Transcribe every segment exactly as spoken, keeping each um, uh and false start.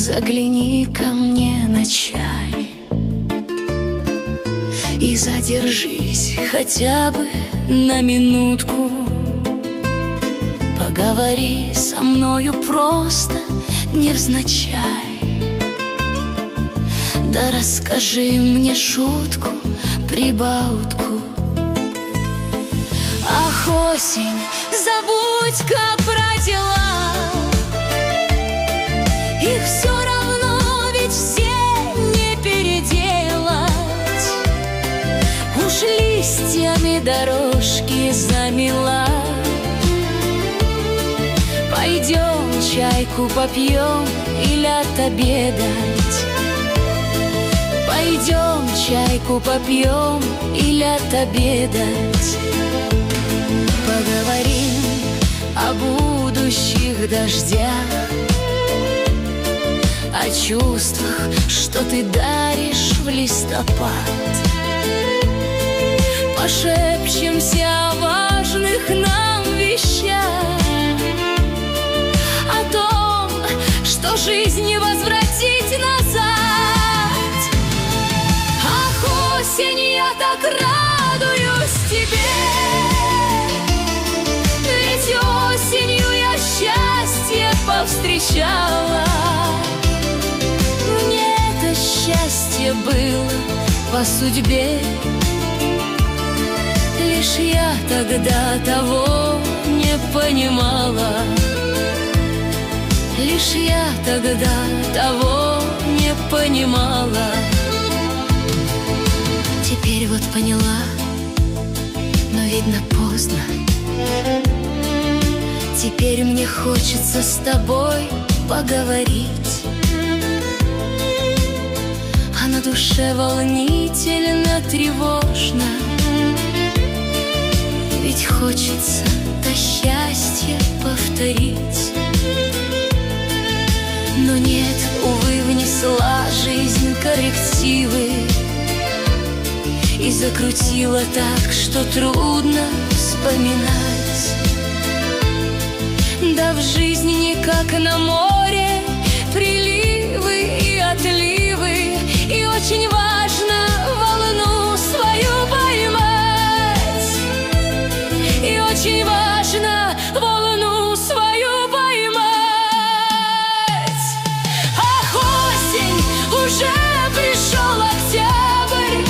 загляни ко мне на чай и задержись хотя бы на минутку. Поговори со мною просто невзначай, да расскажи мне шутку, прибаутку. Ах, осень, забудь-ка про дела, их все равно ведь все не переделать. Уж листьями дорожки замела. Пойдем чайку попьем или отобедать. Пойдем чайку попьем или отобедать. Поговорим о будущих дождях, о чувствах, что ты даришь в листопад. Пошепчемся о важных нам вещах, о том, что жизнь не возвратить назад. Ах, осень, я так радуюсь тебе, ведь осенью я счастье повстречала. Мне это счастье было по судьбе, лишь я тогда того не понимала. Лишь я тогда того не понимала. Теперь вот поняла, но видно поздно. Теперь мне хочется с тобой поговорить, а на душе волнительно, тревожно. Ведь хочется то счастье повторить. Но нет, увы, внесла жизнь коррективы и закрутила так, что трудно вспоминать. Да в жизни не как на море, приливы и отливы, и очень важно волну свою поймать. И очень важно волну свою поймать. Ах, осень, уже пришел октябрь,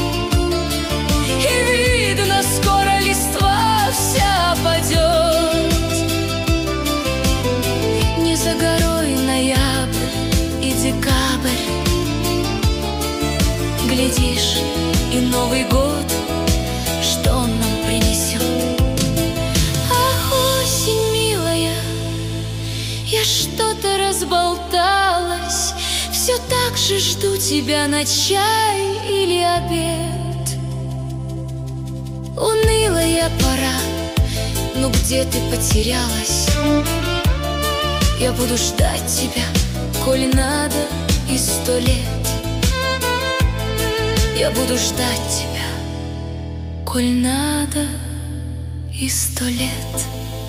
и видно, скоро листва вся падет. Не за горой ноябрь и декабрь, глядишь, и Новый год, что он нам принесет. Ах, осень, милая, я что-то разболталась, все так же жду тебя на чай или обед. Унылая пора, ну где ты потерялась? Я буду ждать тебя, коль надо, и сто лет. Я буду ждать тебя, коль надо, и сто лет.